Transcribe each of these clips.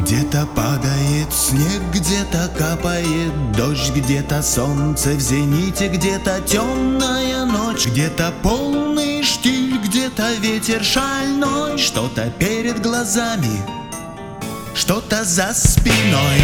Где-то падает снег, где-то капает дождь, где-то солнце в зените, где-то темная ночь, где-то полный штиль, где-то ветер шальной, что-то перед глазами, что-то за спиной.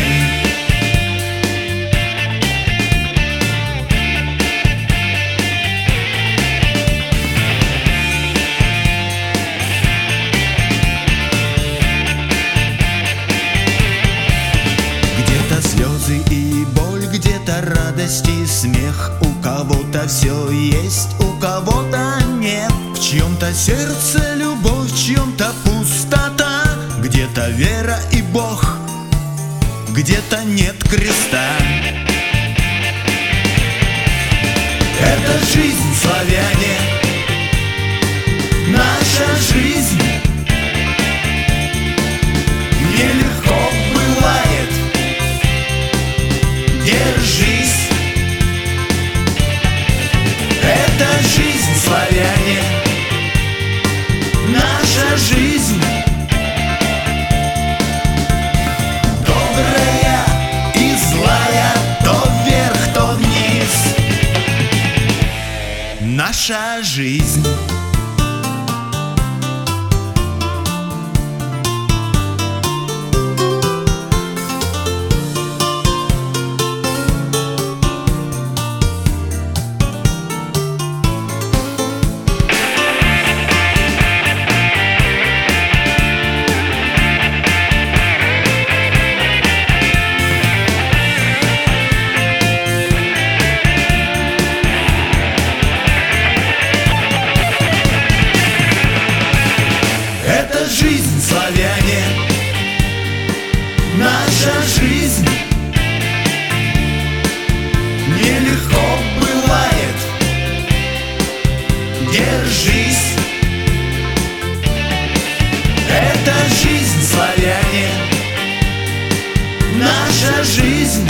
Слезы и боль, где-то радость и смех. У кого-то все есть, у кого-то нет. В чьем-то сердце любовь, в чьем-то пустота. Где-то вера и Бог, где-то нет креста. Это жизнь, славяне, наша жизнь. Нелегко бывает, держись. Это жизнь, славяне, наша жизнь. Добрая и злая, то вверх, то вниз. Наша жизнь. Жизнь, славяне, наша жизнь. Нелегко бывает, держись. Это жизнь, славяне, наша жизнь.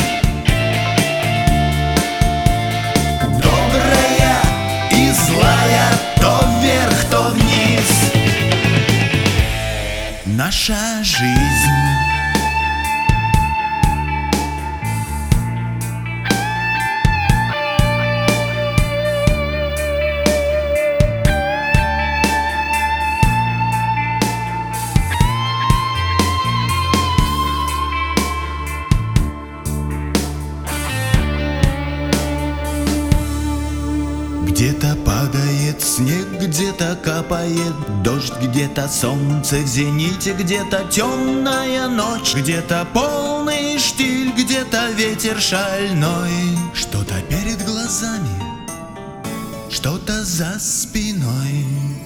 Добрая и злая, то вверх, то вниз. Наша жизнь. Где-то падает снег, где-то капает дождь, где-то солнце в зените, где-то темная ночь, где-то полный штиль, где-то ветер шальной. Что-то перед глазами, что-то за спиной.